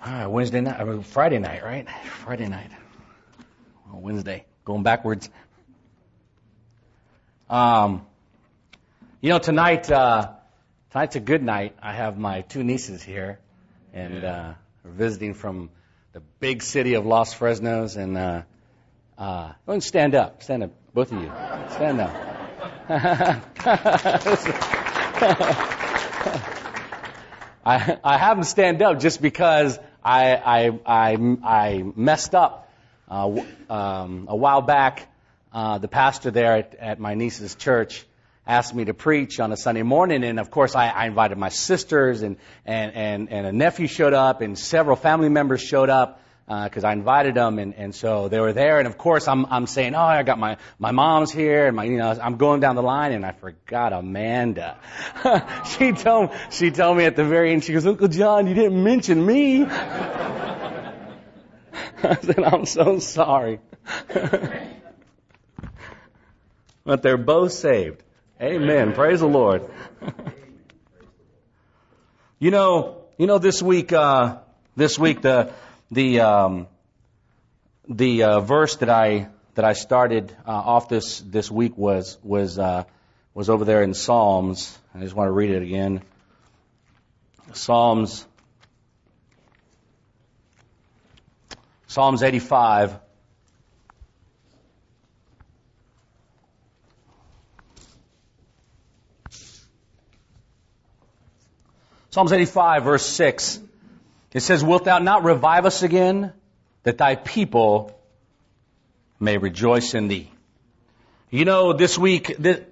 Wednesday night, Friday night, right? Friday night. Wednesday, going backwards. Tonight, tonight's a good night. I have my two nieces here, and we're visiting from the big city of Los Fresnos. And go and stand up, both of you, stand up. I have them stand up just because I messed up a while back. The pastor there at my niece's church asked me to preach on a Sunday morning, and of course I invited my sisters and a nephew showed up, and several family members showed up because I invited them, and so they were there. And of course I'm saying, oh, I got my mom's here, and I'm going down the line, and I forgot Amanda. She told me at the very end, she goes, Uncle John, you didn't mention me. I said, I'm so sorry. But they're both saved. Amen. Praise the Lord. This week the verse that I started off this week was over there in Psalms. I just want to read it again. Psalms 85. Psalms 85, verse 6. It says, "Wilt thou not revive us again, that thy people may rejoice in thee?" This week, and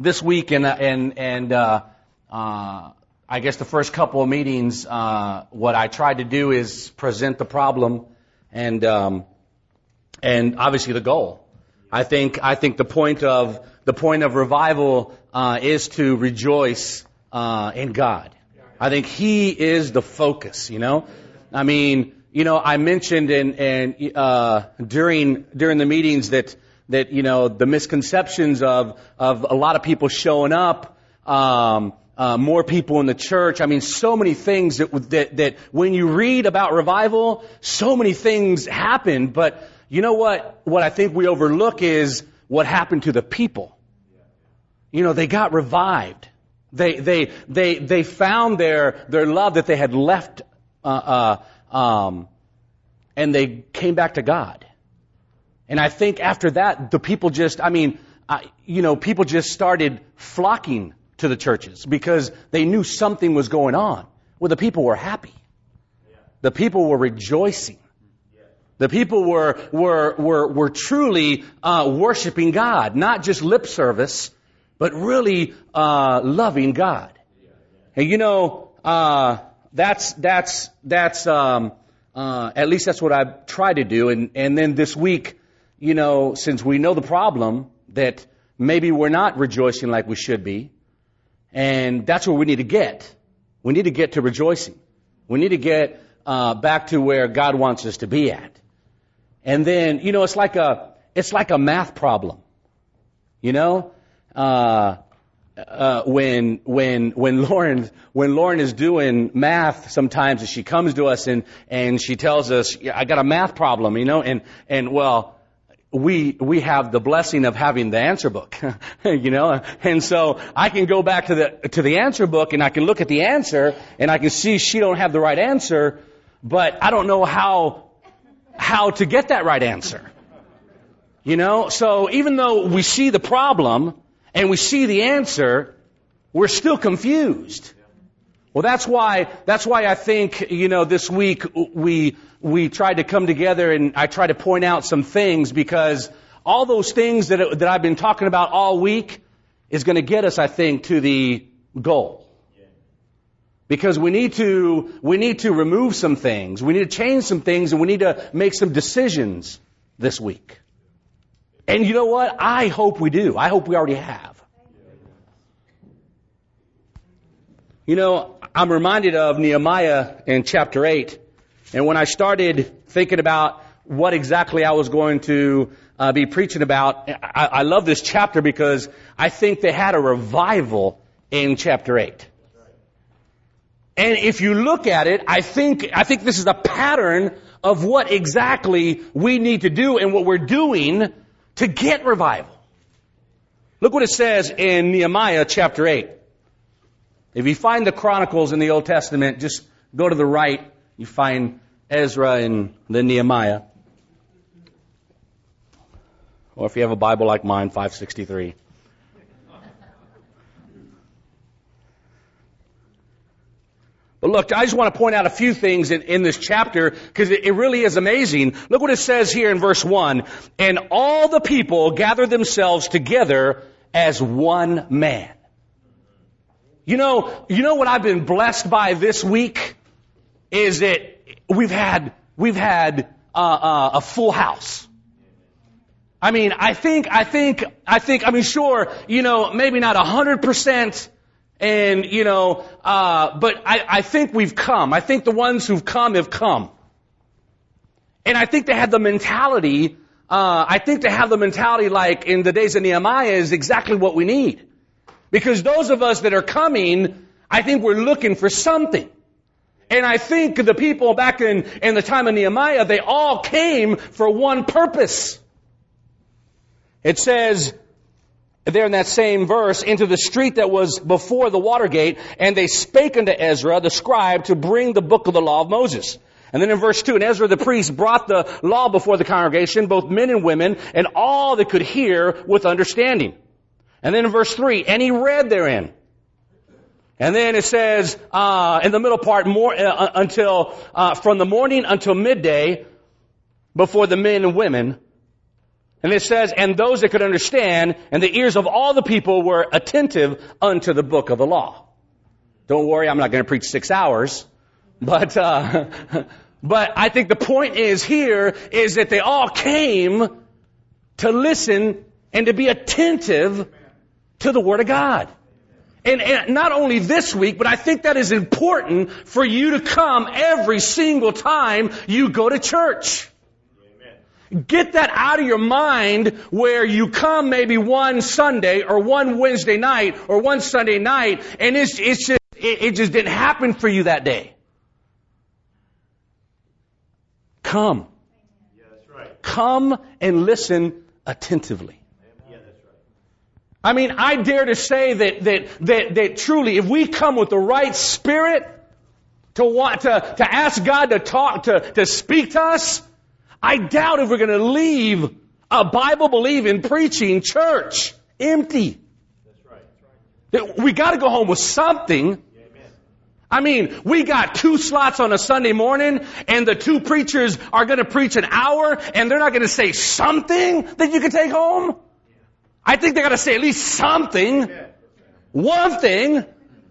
I guess the first couple of meetings, what I tried to do is present the problem and obviously the goal. I think the point of revival is to rejoice in God. I think He is the focus, I mentioned during the meetings that the misconceptions of a lot of people showing up, more people in the church. So many things that when you read about revival, so many things happen. But you know what? What I think we overlook is what happened to the people. They got revived. They found their love that they had left, and they came back to God. And I think after that, the people people just started flocking to the churches because they knew something was going on. Well, the people were happy. The people were rejoicing. The people were truly worshiping God, not just lip service, but really loving God. And that's at least that's what I've tried to do. And then this week, since we know the problem that maybe we're not rejoicing like we should be, and that's where we need to get. We need to get to rejoicing. We need to get back to where God wants us to be at. And then it's like a math problem. When Lauren is doing math, sometimes she comes to us and she tells us, I got a math problem, and we have the blessing of having the answer book, and so I can go back to the answer book and I can look at the answer and I can see she don't have the right answer, but I don't know how to get that right answer. So even though we see the problem and we see the answer, we're still confused. Well, that's why I think, this week we tried to come together and I tried to point out some things, because all those things that I've been talking about all week is going to get us, I think, to the goal. Because we need to remove some things. We need to change some things, and we need to make some decisions this week. And you know what? I hope we do. I hope we already have. I'm reminded of Nehemiah in chapter 8. And when I started thinking about what exactly I was going to be preaching about, I love this chapter because I think they had a revival in chapter 8. And if you look at it, I think this is a pattern of what exactly we need to do and what we're doing to get revival. Look what it says in Nehemiah chapter 8. If you find the Chronicles in the Old Testament, just go to the right. You find Ezra and then Nehemiah. Or if you have a Bible like mine, 563. But look, I just want to point out a few things in this chapter because it really is amazing. Look what it says here in verse 1. And all the people gathered themselves together as one man. You know what I've been blessed by this week is that we've had a full house. I mean, sure, maybe not 100%. And, but I think we've come. I think the ones who've come have come. And I think they have the mentality, like in the days of Nehemiah is exactly what we need. Because those of us that are coming, I think we're looking for something. And I think the people back in the time of Nehemiah, they all came for one purpose. It says, there in that same verse, into the street that was before the water gate, and they spake unto Ezra the scribe to bring the book of the law of Moses. And then in verse 2, and Ezra the priest brought the law before the congregation, both men and women, and all that could hear with understanding. And then in verse 3, and he read therein. And then it says, in the middle part, until from the morning until midday, before the men and women. And it says, and those that could understand, and the ears of all the people were attentive unto the book of the law. Don't worry, I'm not going to preach 6 hours. But I think the point is here is that they all came to listen and to be attentive to the Word of God. And not only this week, but I think that is important for you to come every single time you go to church. Get that out of your mind where you come maybe one Sunday or one Wednesday night or one Sunday night and it just didn't happen for you that day. Come. Yeah, that's right. Come and listen attentively. Yeah, that's right. I mean, I dare to say that truly, if we come with the right spirit to ask God to talk, to speak to us, I doubt if we're going to leave a Bible-believing, preaching church empty. That's right. We got to go home with something. Amen. I mean, we got 2 slots on a Sunday morning, and the 2 preachers are going to preach an hour, and they're not going to say something that you can take home. I think they got to say at least something. One thing.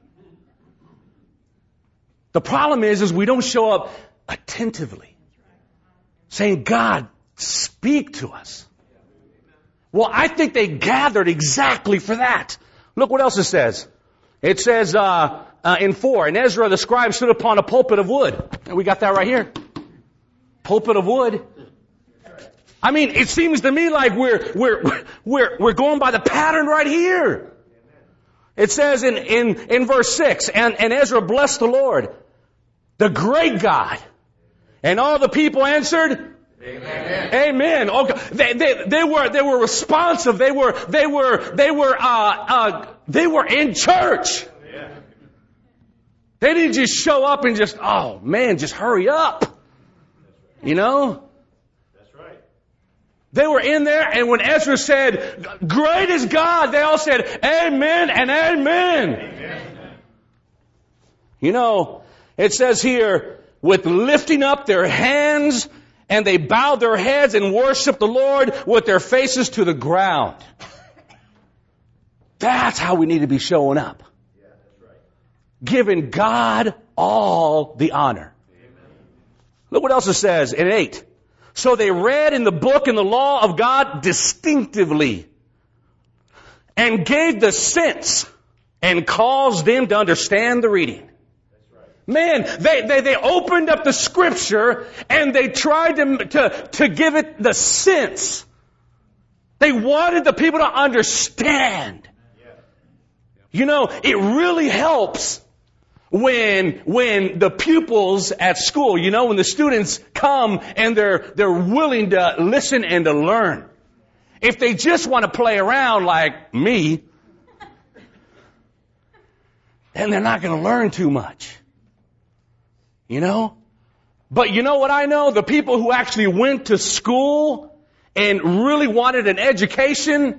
The problem is we don't show up attentively. Saying, God, speak to us. Well, I think they gathered exactly for that. Look what else it says. It says in 4, and Ezra the scribe stood upon a pulpit of wood. And we got that right here. Pulpit of wood. I mean, it seems to me like we're going by the pattern right here. It says in verse 6, and Ezra blessed the Lord, the great God. And all the people answered, Amen. Amen. Okay. They were responsive. They were in church. Yeah. They didn't just show up and just, oh man, just hurry up. You know? That's right. They were in there, and when Ezra said, great is God, they all said, Amen and Amen. Amen. You know, it says here, with lifting up their hands, and they bowed their heads and worshiped the Lord with their faces to the ground. That's how we need to be showing up. Yeah, that's right. Giving God all the honor. Amen. Look what else it says in 8. So they read in the book and the law of God distinctively, and gave the sense, and caused them to understand the reading. Man, they opened up the scripture and they tried to give it the sense. They wanted the people to understand. You know, it really helps when the pupils at school, when the students come and they're willing to listen and to learn. If they just want to play around like me, then they're not going to learn too much. But you know what I know? The people who actually went to school and really wanted an education,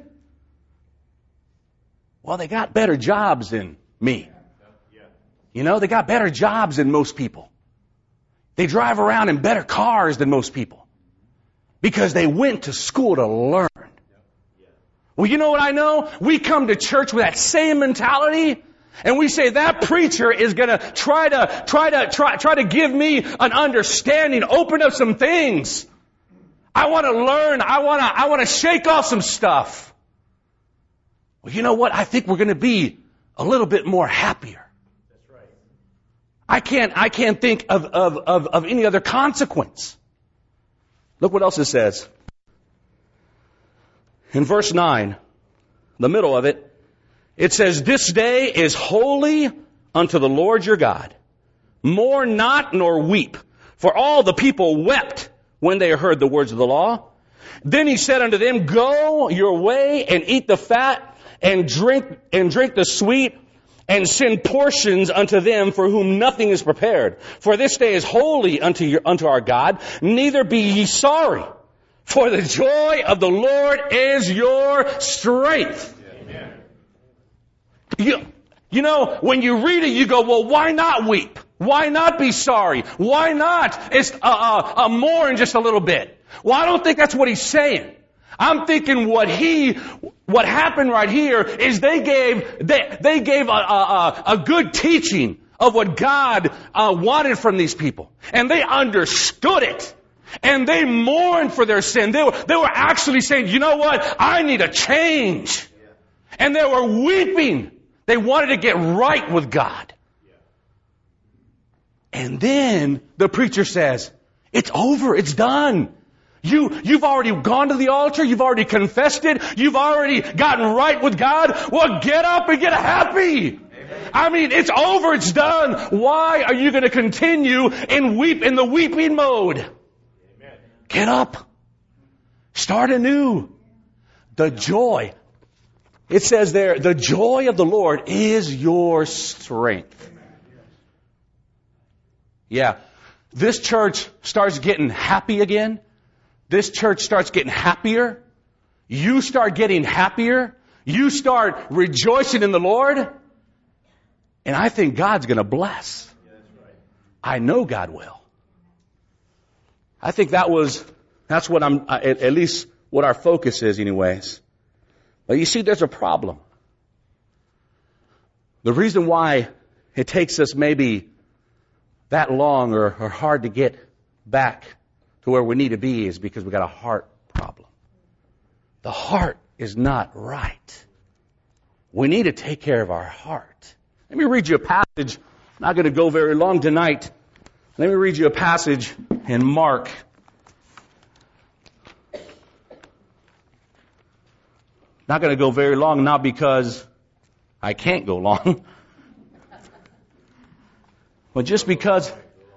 well, they got better jobs than me. They got better jobs than most people. They drive around in better cars than most people because they went to school to learn. Well, you know what I know? We come to church with that same mentality, and we say that preacher is going to try to give me an understanding, open up some things. I want to learn. I want to shake off some stuff. Well, you know what? I think we're going to be a little bit more happier. That's right. I can't think of any other consequence. Look what else it says. In verse 9, the middle of it, it says, "This day is holy unto the Lord your God. Mourn not nor weep, for all the people wept when they heard the words of the law. Then he said unto them, Go your way and eat the fat and drink the sweet, and send portions unto them for whom nothing is prepared. For this day is holy unto our God. Neither be ye sorry, for the joy of the Lord is your strength." When you read it, you go, well, why not weep? Why not be sorry? Why not mourn just a little bit? Well, I don't think that's what he's saying. I'm thinking what happened right here is they gave a good teaching of what God wanted from these people. And they understood it. And they mourned for their sin. They were actually saying, you know what? I need a change. And they were weeping. They wanted to get right with God. And then the preacher says, it's over. It's done. You've already gone to the altar. You've already confessed it. You've already gotten right with God. Well, get up and get happy. Amen. I mean, it's over. It's done. Why are you going to continue and weep in the weeping mode? Amen. Get up. Start anew. The joy. It says there, the joy of the Lord is your strength. Yeah. This church starts getting happy again. This church starts getting happier. You start getting happier. You start rejoicing in the Lord. And I think God's going to bless. Yeah, that's right. I know God will. I think that's what at least what our focus is anyways. But you see, there's a problem. The reason why it takes us maybe that long or hard to get back to where we need to be is because we got a heart problem. The heart is not right. We need to take care of our heart. Let me read you a passage. I'm not going to go very long tonight. Let me read you a passage in Mark. Not going to go very long, not because I can't go long, but just because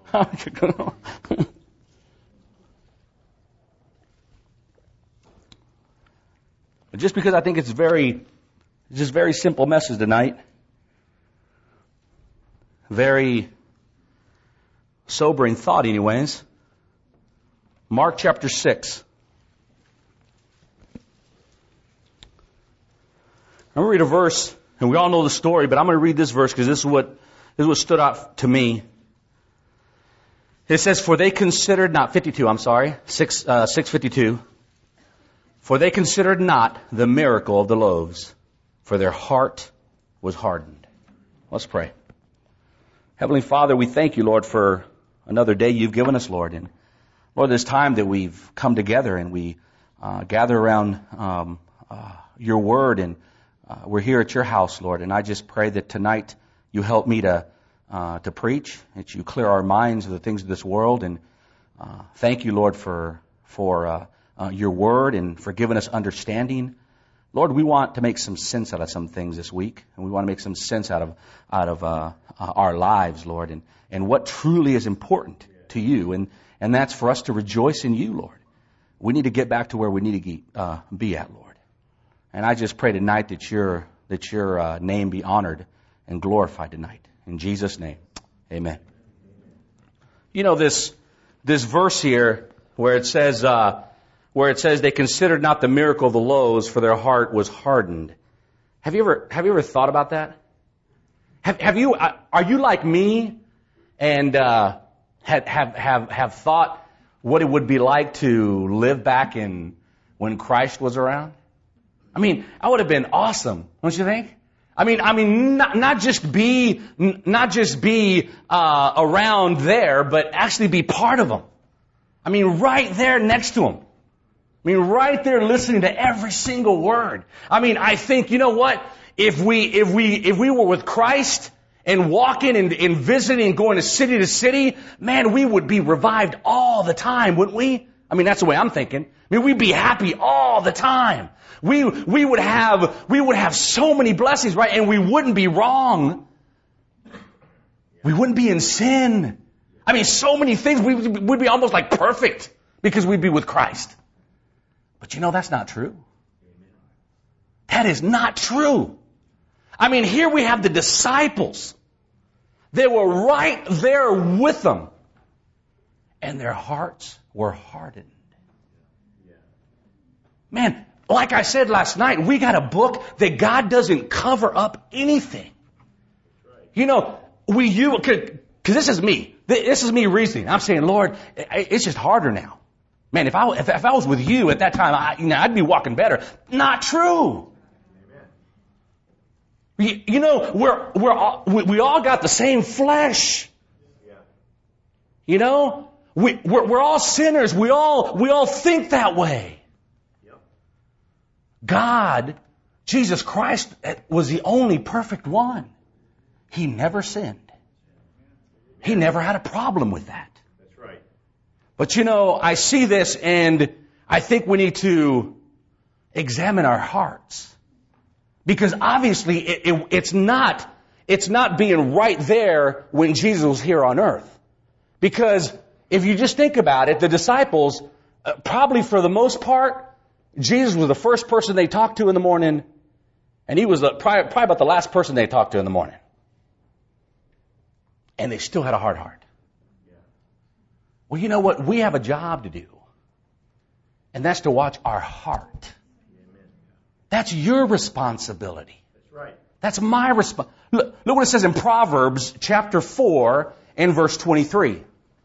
just because I think it's just very simple message tonight. Very sobering thought anyways. Mark chapter 6. I'm going to read a verse, and we all know the story, but I'm going to read this verse because this is what stood out to me. It says, for they considered not, 52, I'm sorry, 6:52. For they considered not the miracle of the loaves, for their heart was hardened. Let's pray. Heavenly Father, we thank you, Lord, for another day you've given us, Lord. And Lord, this time that we've come together and we gather around your word, and we're here at your house, Lord. And I just pray that tonight you help me to preach, that you clear our minds of the things of this world. And thank you, Lord, for your word and for giving us understanding. Lord, we want to make some sense out of some things this week, and we want to make some sense out of our lives, Lord, and what truly is important to you, and that's for us to rejoice in you, Lord. We need to get back to where we need to be at, Lord. And I just pray tonight that your name be honored and glorified tonight. In Jesus' name, amen. You know, this verse here where it says they considered not the miracle of the loaves, for their heart was hardened. Have you ever thought about that? Are you like me and have thought what it would be like to live back in when Christ was around? I mean, that would have been awesome, don't you think? I mean, not just be around there, but actually be part of them. I mean, right there next to them. I mean, right there listening to every single word. I mean, I think, you know what? If we were with Christ and walking and visiting and going to city, man, we would be revived all the time, wouldn't we? I mean, that's the way I'm thinking. I mean, we'd be happy all the time. We would have so many blessings, right? And we wouldn't be wrong. We wouldn't be in sin. I mean, so many things. We'd be almost like perfect because we'd be with Christ. But you know, that's not true. That is not true. I mean, here we have the disciples. They were right there with them. And their hearts were hardened. Man, like I said last night, we got a book that God doesn't cover up anything. You know, because this is me. This is me reasoning. I'm saying, Lord, it's just harder now. Man, if I was with you at that time, I'd be walking better. Not true. You know, we all got the same flesh. You know, we're all sinners. We all think that way. God, Jesus Christ, was the only perfect one. He never sinned. He never had a problem with that. That's right. But you know, I see this and I think we need to examine our hearts. Because obviously it's not being right there when Jesus was here on earth. Because if you just think about it, the disciples, probably for the most part, Jesus was the first person they talked to in the morning, and he was probably about the last person they talked to in the morning. And they still had a hard heart. Well, you know what? We have a job to do. And that's to watch our heart. That's your responsibility. That's right. That's my responsibility. Look what it says in Proverbs chapter 4 and verse 23.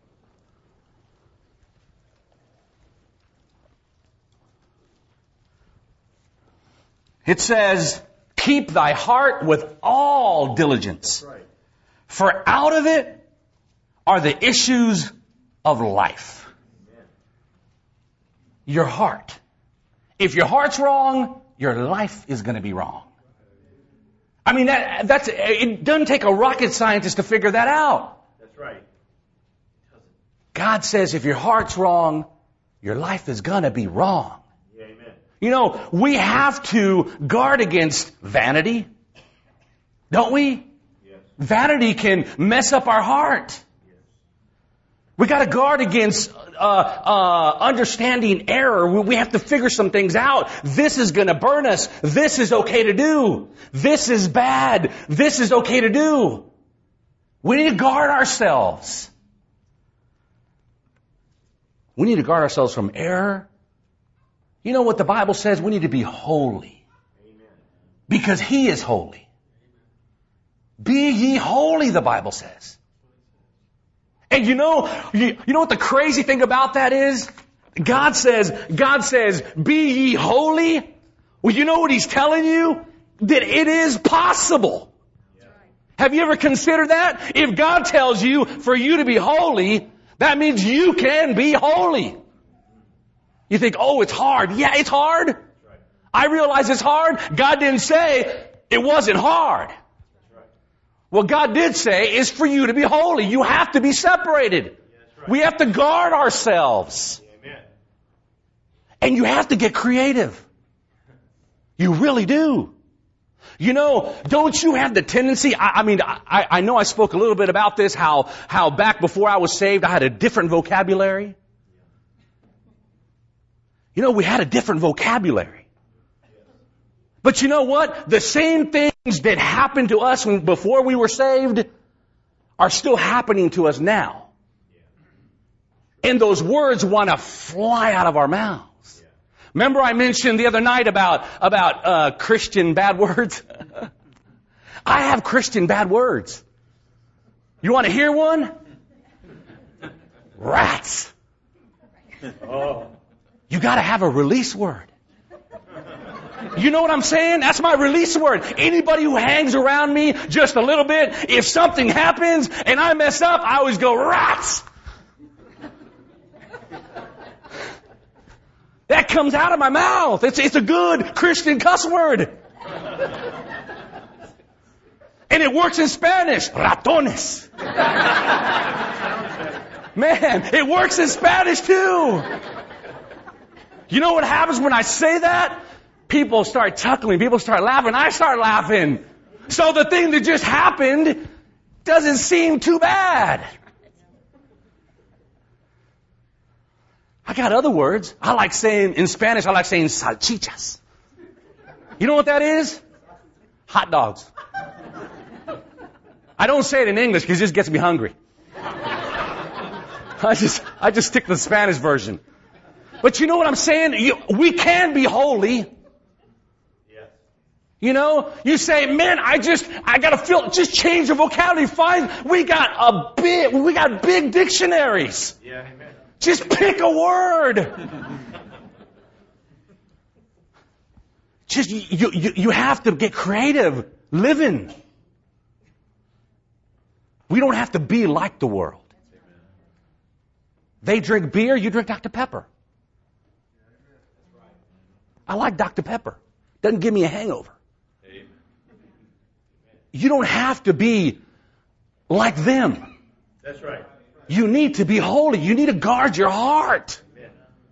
It says, keep thy heart with all diligence. That's right. For out of it are the issues of life. Amen. Your heart. If your heart's wrong, your life is going to be wrong. I mean, it doesn't take a rocket scientist to figure that out. That's right. God says if your heart's wrong, your life is going to be wrong. Amen. You know, we have to guard against vanity, don't we? Yes. Vanity can mess up our heart. Yes. We got to guard against understanding error. We have to figure some things out. This is going to burn us. This is okay to do. This is bad. This is okay to do. We need to guard ourselves. We need to guard ourselves from error. You know what the Bible says? We need to be holy. Amen. Because He is holy. Be ye holy, the Bible says. And you know what the crazy thing about that is? God says, be ye holy. Well, you know what He's telling you? That it is possible. Yeah. Have you ever considered that? If God tells you for you to be holy, that means you can be holy. You think, oh, it's hard. Yeah, it's hard. Right. I realize it's hard. God didn't say it wasn't hard. That's right. What God did say is for you to be holy. You have to be separated. Yeah, that's right. We have to guard ourselves. Amen. And you have to get creative. You really do. You know, don't you have the tendency, I know I spoke a little bit about this, how back before I was saved, I had a different vocabulary. You know, we had a different vocabulary. But you know what? The same things that happened to us before we were saved are still happening to us now. And those words want to fly out of our mouths. Remember I mentioned the other night about Christian bad words? I have Christian bad words. You want to hear one? Rats. You got to have a release word. You know what I'm saying? That's my release word. Anybody who hangs around me just a little bit, if something happens and I mess up, I always go, rats. That comes out of my mouth. It's a good Christian cuss word. And it works in Spanish. Ratones. Man, it works in Spanish too. You know what happens when I say that? People start chuckling. People start laughing. I start laughing. So the thing that just happened doesn't seem too bad. I got other words. In Spanish, I like saying salchichas. You know what that is? Hot dogs. I don't say it in English because it just gets me hungry. I just stick to the Spanish version. But you know what I'm saying? We can be holy. You know, you say, man, I gotta feel, just change the vocabulary. Fine. We got big dictionaries. Yeah, amen. Just pick a word. Just, you have to get creative living. We don't have to be like the world. They drink beer, you drink Dr. Pepper. I like Dr. Pepper. Doesn't give me a hangover. You don't have to be like them. That's right. You need to be holy. You need to guard your heart. Amen.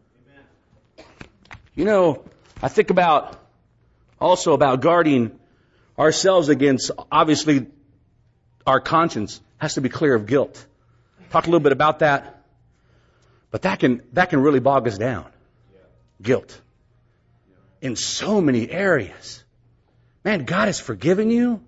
You know, I think also about guarding ourselves against, obviously, our conscience has to be clear of guilt. Talk a little bit about that. But that can really bog us down. Guilt. In so many areas. Man, God has forgiven you.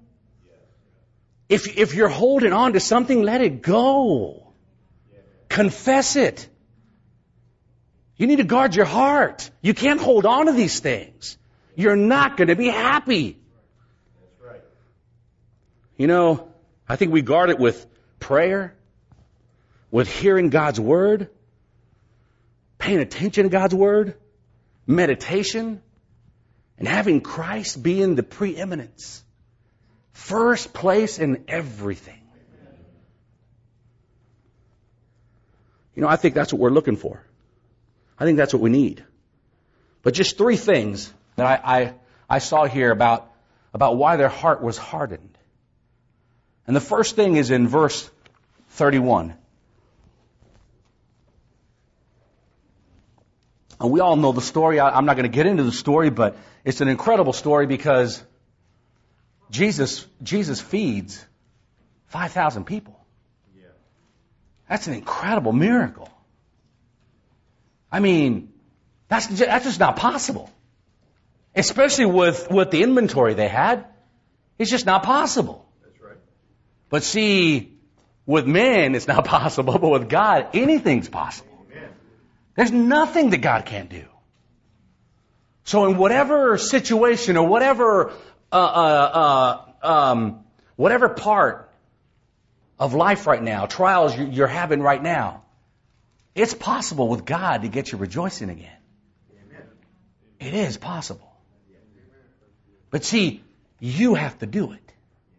If you're holding on to something, let it go. Confess it. You need to guard your heart. You can't hold on to these things. You're not going to be happy. That's right. You know, I think we guard it with prayer, with hearing God's word, paying attention to God's word, meditation, and having Christ be in the preeminence. First place in everything. You know, I think that's what we're looking for. I think that's what we need. But just 3 things that I saw here about why their heart was hardened. And the first thing is in verse 31. And we all know the story. I'm not going to get into the story, but it's an incredible story because Jesus feeds 5,000 people. Yeah. That's an incredible miracle. I mean, that's just not possible. Especially with the inventory they had. It's just not possible. That's right. But see, with men, it's not possible. But with God, anything's possible. Amen. There's nothing that God can't do. So in whatever situation or whatever part of life right now, trials you're having right now, it's possible with God to get you rejoicing again. Amen. It is possible. But see, you have to do it.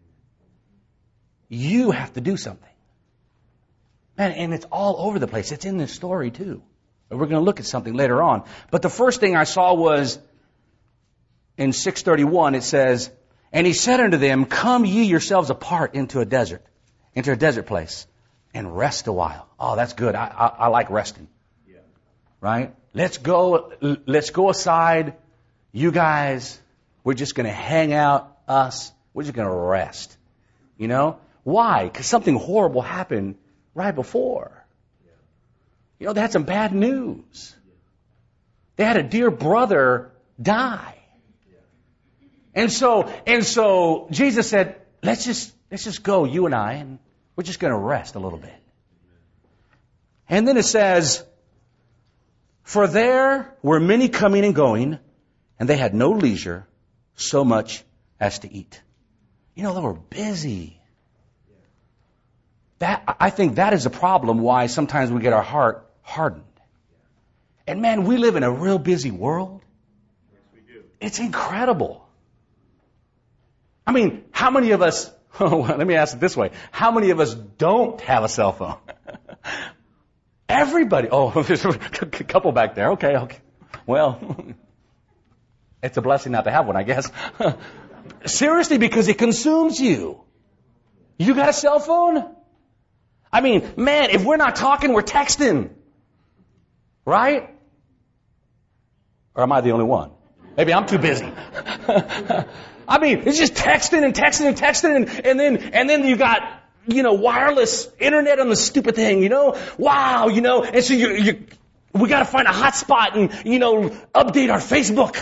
You have to do something. Man, and it's all over the place. It's in this story too. And we're going to look at something later on. But the first thing I saw was in 6:31, it says, and he said unto them, come ye yourselves apart into a desert place, and rest a while. Oh, that's good. I like resting. Yeah. Right? Let's go aside. You guys We're just going to hang out, us. We're just going to rest. You know? Why? Because something horrible happened right before. You know, they had some bad news. They had a dear brother die. And so Jesus said, let's just go, you and I, and we're just going to rest a little bit. And then it says, for there were many coming and going, and they had no leisure so much as to eat. You know, they were busy. I think that is a problem why sometimes we get our heart hardened. And man, we live in a real busy world. Yes, we do. It's incredible. I mean, how many of us, let me ask it this way, how many of us don't have a cell phone? Everybody. Oh, there's a couple back there. Okay. Well, it's a blessing not to have one, I guess. Seriously, because it consumes you. You got a cell phone? I mean, man, if we're not talking, we're texting. Right? Or am I the only one? Maybe I'm too busy. I mean, it's just texting and texting and texting, and then you got, you know, wireless internet on the stupid thing, you know? Wow, you know, and so we got to find a hotspot and, you know, update our Facebook.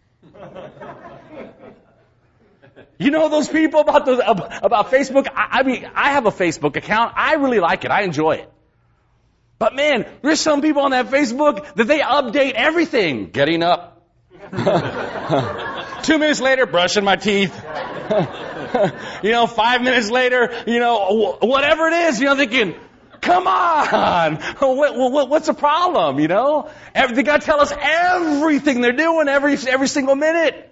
You know those people about Facebook? I mean, I have a Facebook account. I really like it. I enjoy it. But man, there's some people on that Facebook that they update everything. Getting up. 2 minutes later, brushing my teeth. 5 minutes later, whatever it is, thinking, come on. What's the problem, They got to tell us everything they're doing every single minute.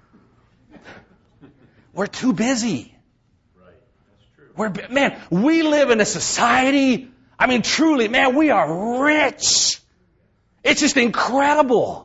We're too busy. Right. That's true. Man, we live in a society, I mean, truly, man, we are rich. It's just incredible.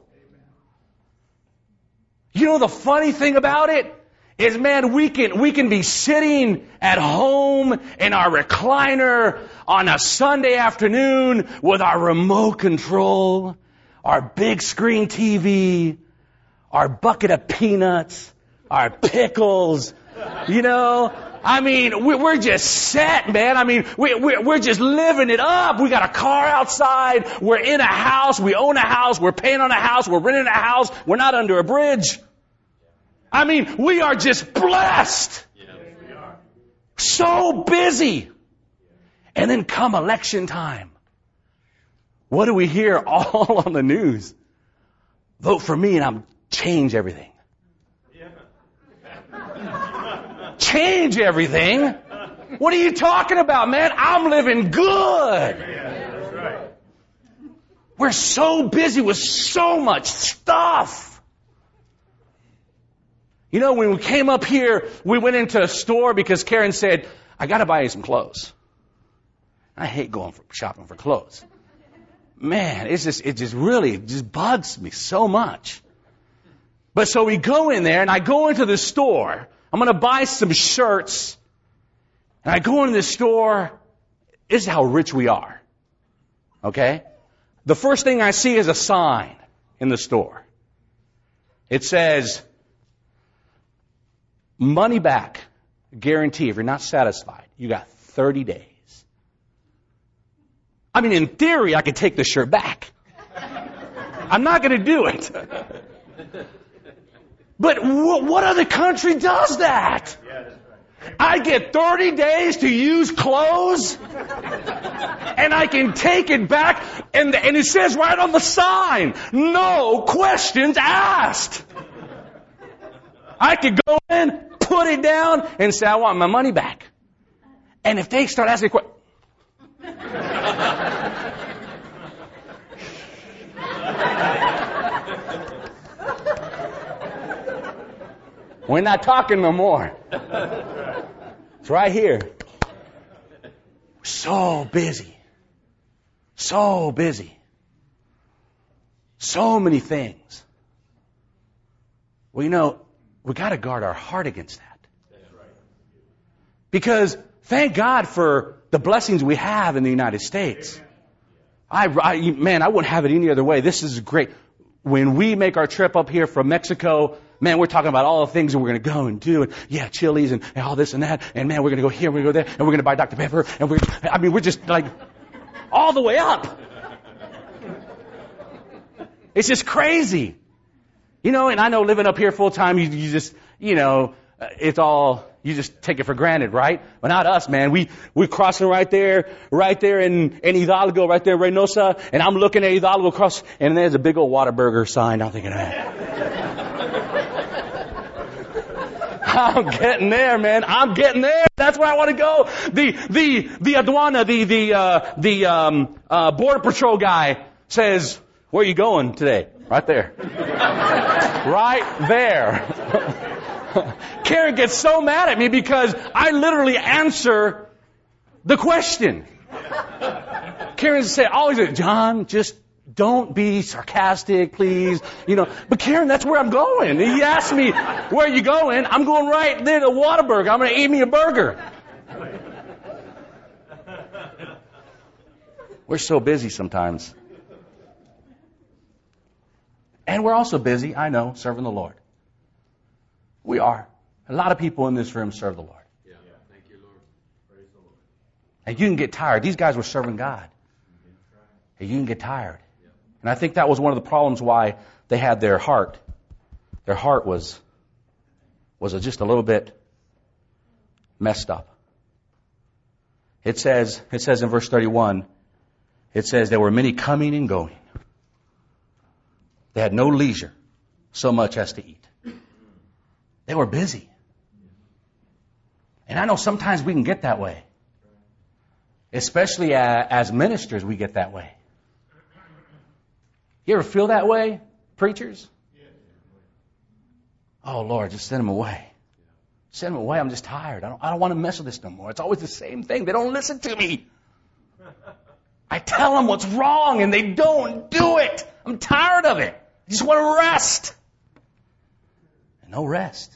The funny thing about it is, man, we can be sitting at home in our recliner on a Sunday afternoon with our remote control, our big screen TV, our bucket of peanuts, our pickles, I mean, we're just set, man. I mean, we're just living it up. We got a car outside. We're in a house. We own a house. We're paying on a house. We're renting a house. We're not under a bridge. I mean, we are just blessed. Yes, we are. So busy. And then come election time. What do we hear all on the news? Vote for me and I'll change everything. Change everything? What are you talking about, man? I'm living good. Yeah, that's right. We're so busy with so much stuff. When we came up here, we went into a store because Karen said, I got to buy you some clothes. I hate going shopping for clothes. Man, it just really bugs me so much. But so we go in there and I go into the store. I'm going to buy some shirts. And I go into the store. This is how rich we are. Okay? The first thing I see is a sign in the store. It says, money back guarantee. If you're not satisfied, you got 30 days. I mean, in theory, I could take the shirt back. I'm not going to do it. But what other country does that? Yeah, that's right. I get 30 days to use clothes, and I can take it back, and it says right on the sign, no questions asked. I could go in, put it down, and say, I want my money back. And if they start asking questions, we're not talking no more. It's right here. We're so busy. So busy. So many things. Well, we got to guard our heart against that. That's right. Because thank God for the blessings we have in the United States. I wouldn't have it any other way. This is great. When we make our trip up here from Mexico, Man, we're talking about all the things that we're going to go and do. And yeah, Chili's and all this and that. And man, we're going to go here, we're going to go there, and we're going to buy Dr. Pepper. And we're just like all the way up. It's just crazy. And I know living up here full time, you just, it's all, you just take it for granted, right? But not us, man. We're crossing right there in Hidalgo, right there in Reynosa. And I'm looking at Hidalgo across, and there's a big old Whataburger sign. I'm thinking, I'm getting there, man. I'm getting there. That's where I want to go. The aduana, the border patrol guy says, "Where are you going today?" Right there. Right there. Karen gets so mad at me because I literally answer the question. Karen said, always, "John, just don't be sarcastic, please." But Karen, that's where I'm going. He asked me, "Where are you going?" I'm going right there to Whataburger. I'm going to eat me a burger. We're so busy sometimes. And we're also busy, I know, serving the Lord. We are. A lot of people in this room serve the Lord. Yeah. Thank you, Lord. Praise the Lord. And you can get tired. These guys were serving God. And you can get tired. And I think that was one of the problems why they had their heart. Their heart was just a little bit messed up. It says in verse 31, it says there were many coming and going. They had no leisure so much as to eat. They were busy. And I know sometimes we can get that way. Especially as ministers, we get that way. You ever feel that way, preachers? Oh, Lord, just send them away. Send them away. I'm just tired. I don't want to mess with this no more. It's always the same thing. They don't listen to me. I tell them what's wrong, and they don't do it. I'm tired of it. I just want to rest. And no rest.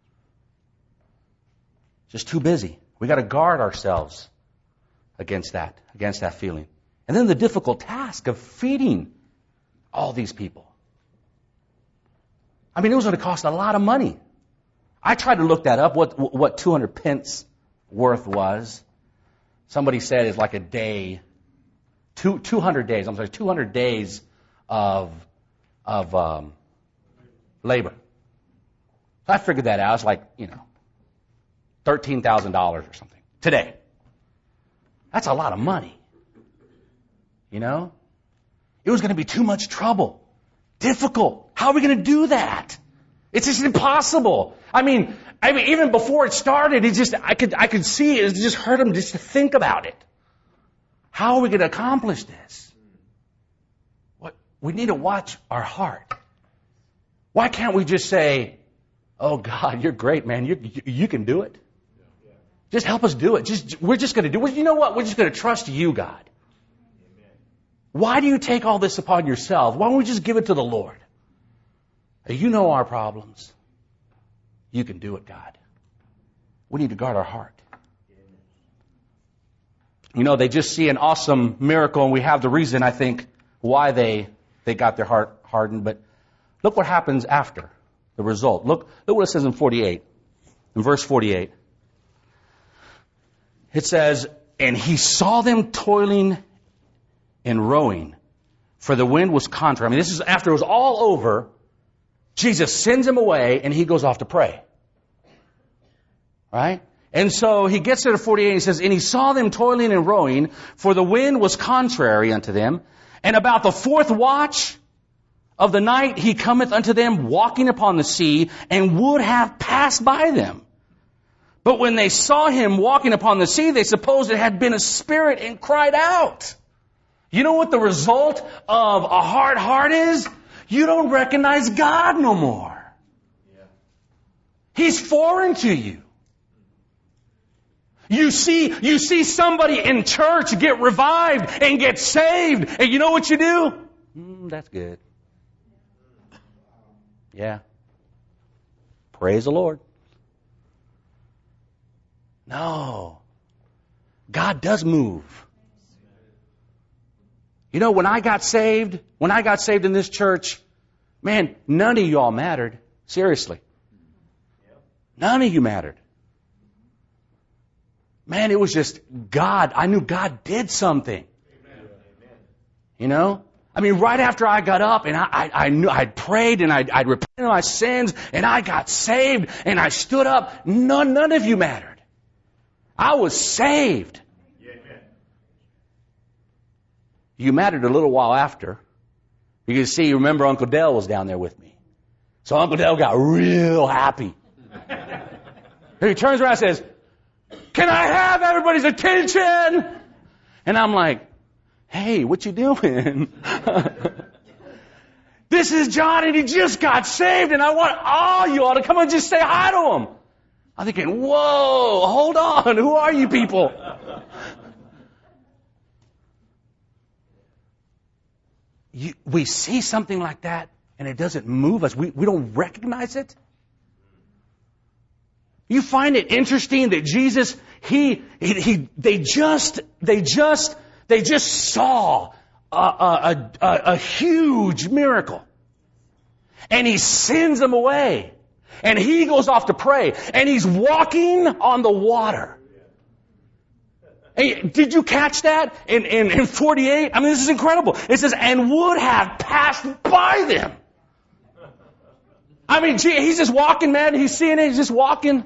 Just too busy. We got to guard ourselves against that feeling. And then the difficult task of feeding all these people. I mean, it was going to cost a lot of money. I tried to look that up, what 200 pence worth was. Somebody said it's like a day, 200 days. I'm sorry, 200 days of labor. So I figured that out. It's like, $13,000 or something today. That's a lot of money. It was going to be too much trouble. Difficult. How are we going to do that? It's just impossible. I mean, even before it started, I could see it just hurt him just to think about it. How are we going to accomplish this? We need to watch our heart. Why can't we just say, "Oh God, you're great, man. You can do it. Just help us do it. We're just going to do it. You know what? We're just going to trust you, God. Why do you take all this upon yourself? Why don't we just give it to the Lord? You know our problems. You can do it, God. We need to guard our heart." They just see an awesome miracle, and we have the reason, I think, why they got their heart hardened. But look what happens after the result. Look what it says in verse 48. It says, "And he saw them toiling and rowing, for the wind was contrary." I mean, this is after it was all over. Jesus sends him away, and he goes off to pray. Right? And so he gets there to 48, and he says, "And he saw them toiling and rowing, for the wind was contrary unto them. And about the 4th watch of the night he cometh unto them, walking upon the sea, and would have passed by them. But when they saw him walking upon the sea, they supposed it had been a spirit, and cried out." You know what the result of a hard heart is? You don't recognize God no more. He's foreign to you. You see somebody in church get revived and get saved, and you know what you do? That's good. Yeah. Praise the Lord. No. God does move. When I got saved in this church, man, none of y'all mattered. Seriously. None of you mattered. Man, it was just God. I knew God did something. You know? I mean, right after I got up and I knew I'd prayed and I'd repented of my sins and I got saved and I stood up, none of you mattered. I was saved. You mattered a little while after. You can see, remember Uncle Dale was down there with me. So Uncle Dale got real happy. He turns around and says, "Can I have everybody's attention?" And I'm like, "Hey, what you doing?" "This is John and he just got saved and I want all you all to come and just say hi to him." I'm thinking, whoa, hold on. Who are you people? We see something like that and it doesn't move us. We don't recognize it. You find it interesting that Jesus, they just saw a huge miracle. And he sends them away. And he goes off to pray. And he's walking on the water. Hey, did you catch that in 48? I mean, this is incredible. It says, and would have passed by them. I mean, gee, he's just walking, man. He's seeing it. He's just walking.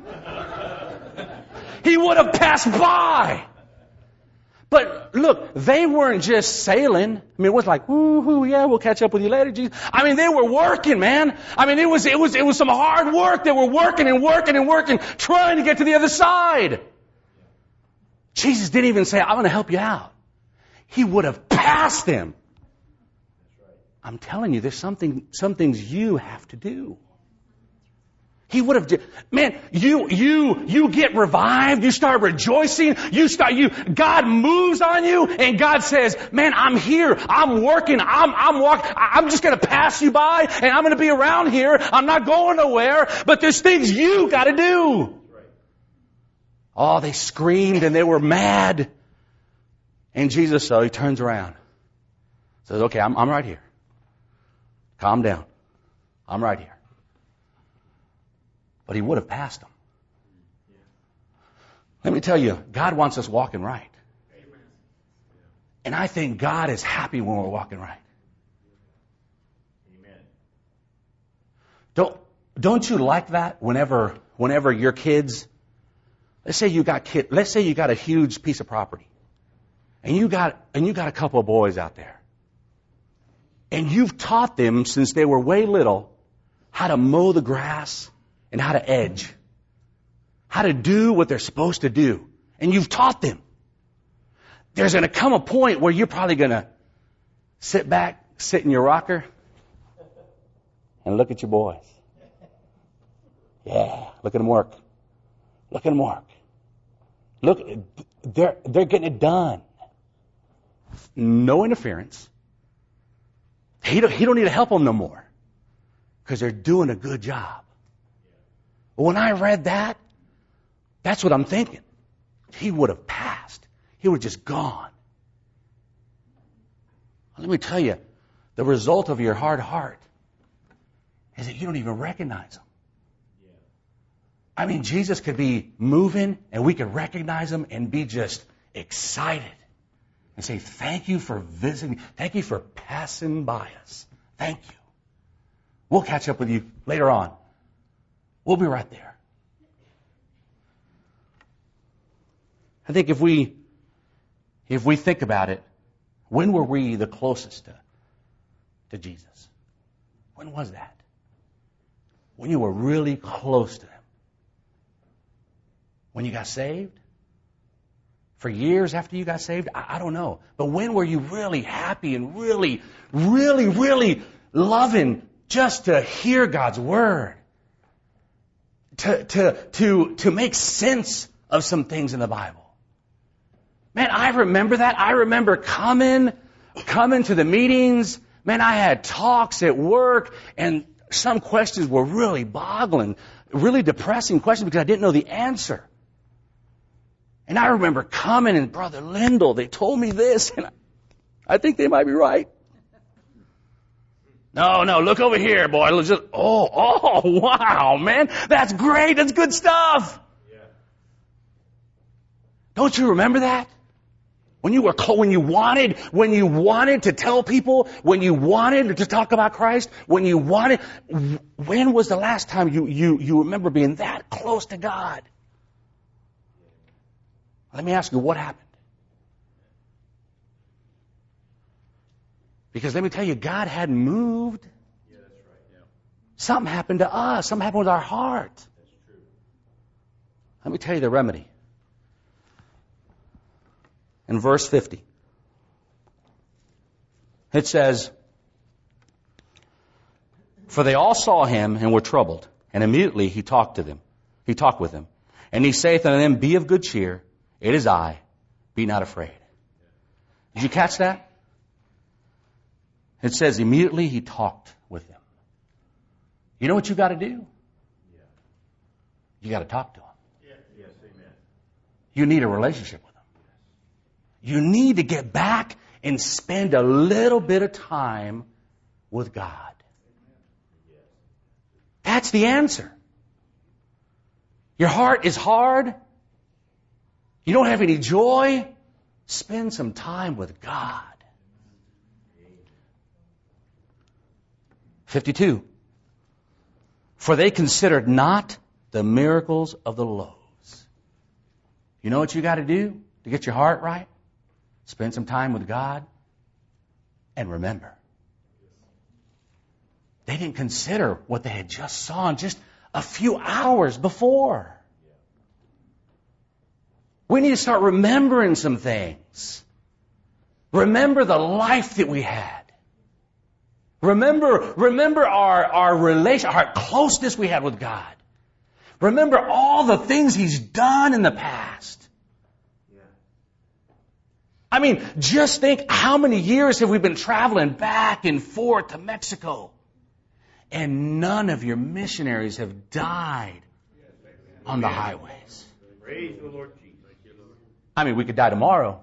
He would have passed by. But look, they weren't just sailing. I mean, it was like, woo-hoo, yeah, we'll catch up with you later, Jesus. I mean, they were working, man. I mean, it was some hard work. They were working and working and working, trying to get to the other side. Jesus didn't even say, "I'm going to help you out." He would have passed them. I'm telling you, there's some things you have to do. He would have, man, you get revived, you start rejoicing, God moves on you, and God says, "Man, I'm here, I'm working, I'm walking, I'm just gonna pass you by, and I'm gonna be around here, I'm not going nowhere, but there's things you gotta do." Oh, they screamed and they were mad. And Jesus, so he turns around, says, "Okay, I'm right here. Calm down. I'm right here." But he would have passed them. Let me tell you, God wants us walking right. And I think God is happy when we're walking right. Don't you like that whenever your kids, let's say you got a huge piece of property. And you got a couple of boys out there. And you've taught them since they were way little how to mow the grass and how to edge. How to do what they're supposed to do. And you've taught them. There's going to come a point where you're probably going to sit in your rocker, and look at your boys. Yeah, look at them work. Look at them work. Look, they're getting it done. No interference. He don't need to help them no more. Because they're doing a good job. When I read that, that's what I'm thinking. He would have passed. He would have just gone. Let me tell you, the result of your hard heart is that you don't even recognize him. I mean, Jesus could be moving and we could recognize him and be just excited and say, "Thank you for visiting. Thank you for passing by us. Thank you. We'll catch up with you later on. We'll be right there." I think if we think about it, when were we the closest to Jesus? When was that? When you were really close to him? When you got saved? For years after you got saved? I don't know. But when were you really happy and really, really, really loving just to hear God's word? To make sense of some things in the Bible. Man, I remember that. I remember coming to the meetings. Man, I had talks at work, and some questions were really boggling, really depressing questions because I didn't know the answer. And I remember coming, and Brother Lindell, they told me this, and I think they might be right. No, look over here, boy. Let's just, wow, man. That's great. That's good stuff. Yeah. Don't you remember that? When you wanted to tell people, when you wanted to talk about Christ, when was the last time you remember being that close to God? Let me ask you, what happened? Because let me tell you, God hadn't moved. Yeah, that's right. Yeah. Something happened to us. Something happened with our heart. That's true. Let me tell you the remedy. In verse 50, it says, "For they all saw him and were troubled, and immediately he talked to them. He talked with them. And he saith unto them, Be of good cheer. It is I. Be not afraid." Did you catch that? It says immediately he talked with them. You know what you got to do? Yeah. You got to talk to him. Yeah. Yes, amen. You need a relationship with him. You need to get back and spend a little bit of time with God. That's the answer. Your heart is hard. You don't have any joy. Spend some time with God. 52. "For they considered not the miracles of the loaves." You know what you got to do to get your heart right? Spend some time with God and remember. They didn't consider what they had just saw in just a few hours before. We need to start remembering some things. Remember the life that we had. Remember our relation, our closeness we had with God. Remember all the things He's done in the past. I mean, just think how many years have we been traveling back and forth to Mexico, and none of your missionaries have died on the highways. Praise the Lord Jesus. I mean, we could die tomorrow.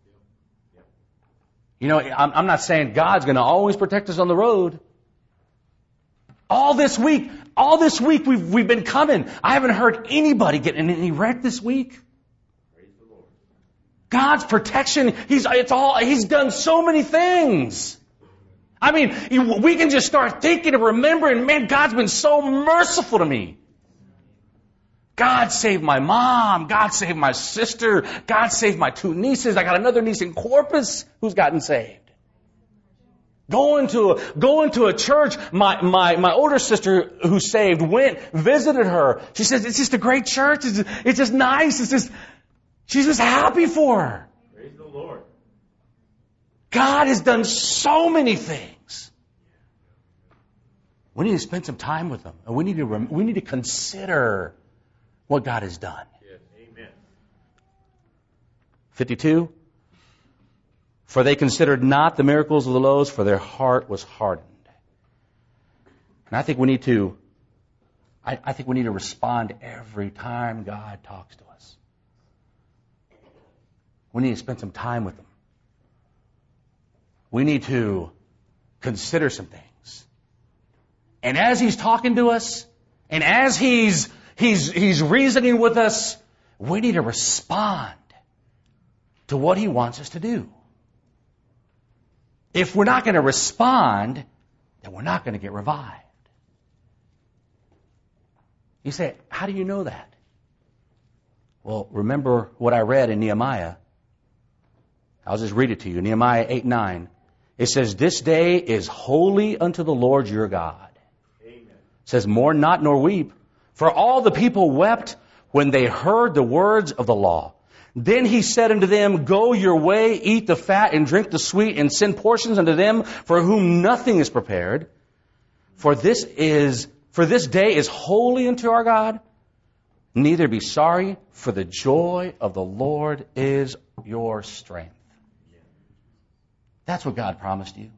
You know, I'm not saying God's going to always protect us on the road. All this week we've been coming. I haven't heard anybody get in any wreck this week. Praise the Lord. God's protection, He's done so many things. I mean, we can just start thinking and remembering, man, God's been so merciful to me. God saved my mom. God saved my sister. God saved my 2 nieces. I got another niece in Corpus who's gotten saved. Going to a church, my older sister who's saved went, visited her. She says, it's just a great church. It's just nice. She's just happy for her. Praise the Lord. God has done so many things. We need to spend some time with Him. And we need to consider what God has done. Yes, amen. 52. "For they considered not the miracles of the loaves, for their heart was hardened." And I think we need to respond every time God talks to us. We need to spend some time with Him. We need to consider some things. And as He's talking to us, and as He's reasoning with us, we need to respond to what He wants us to do. If we're not going to respond, then we're not going to get revived. You say, how do you know that? Well, remember what I read in Nehemiah. I'll just read it to you. Nehemiah 8:9. It says, "This day is holy unto the Lord your God." Amen. It says, "Mourn not nor weep. For all the people wept when they heard the words of the law. Then he said unto them, Go your way, eat the fat and drink the sweet, and send portions unto them for whom nothing is prepared. For this day is holy unto our God. Neither be sorry, for the joy of the Lord is your strength." That's what God promised you.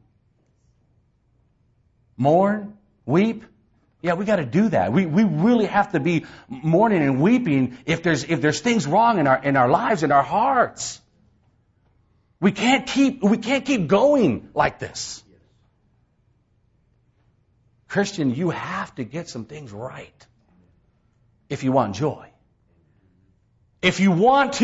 Mourn, weep. Yeah, we got to do that. We really have to be mourning and weeping if there's things wrong in our lives, in our hearts. We can't keep going like this. Christian, you have to get some things right if you want joy. If you want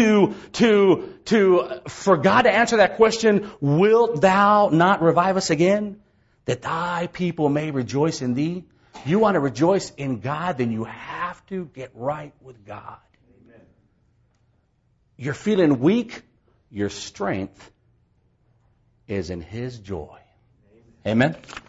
for God to answer that question, wilt thou not revive us again, that thy people may rejoice in thee? You want to rejoice in God, then you have to get right with God. Amen. You're feeling weak, your strength is in His joy. Amen?